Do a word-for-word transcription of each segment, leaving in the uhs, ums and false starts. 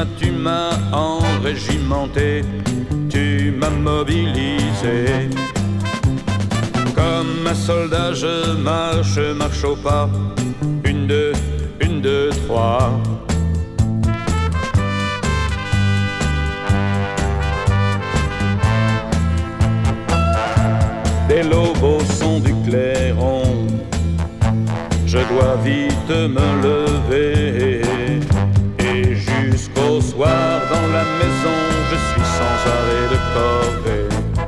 m'as, tu m'as enrégimenté, tu m'as mobilisé. Comme un soldat je marche, marche au pas, une, deux, une, deux, trois. Des lobes au son du clairon, je dois vite me lever. Et jusqu'au soir dans la maison, je suis sans arrêt de corvée.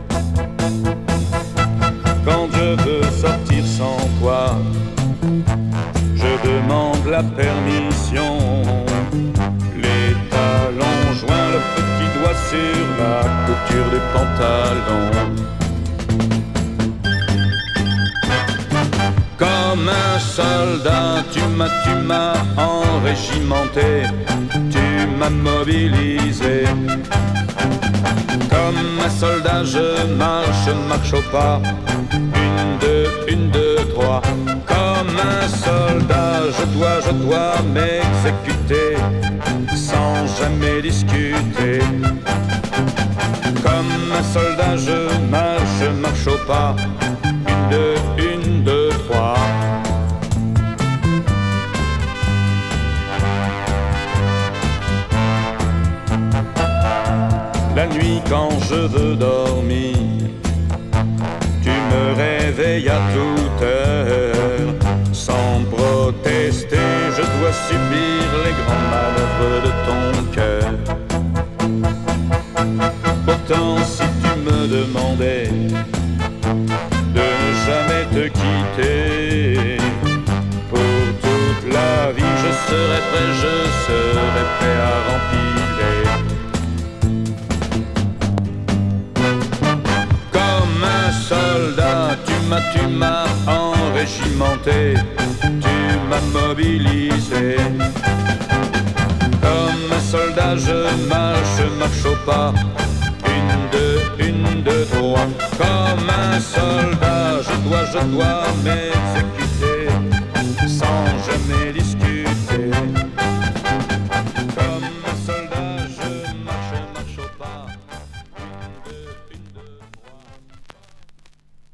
Quand je veux sortir sans toi, je demande la permission. Les talons joints, le petit doigt sur la couture des pantalons. Comme un soldat, tu m'as, tu m'as enrégimenté, tu m'as mobilisé. Comme un soldat, je marche, marche au pas, une, deux, une, deux, trois. Comme un soldat, je dois, je dois m'exécuter, sans jamais discuter. Comme un soldat, je marche, marche au pas, une, deux, une, deux, trois. La nuit quand je veux dormir, tu me réveilles à toute heure. Sans protester, je dois subir les grands malheurs de ton cœur. Pourtant si tu me demandais de ne jamais te quitter, pour toute la vie je serai prêt, je serai prêt à rempiler. Comme un soldat, tu m'as, tu m'as enrégimenté, tu m'as mobilisé. Comme un soldat, je marche, marche au pas, une, deux, une, deux, trois. Comme un soldat, je dois, je dois m'aimer.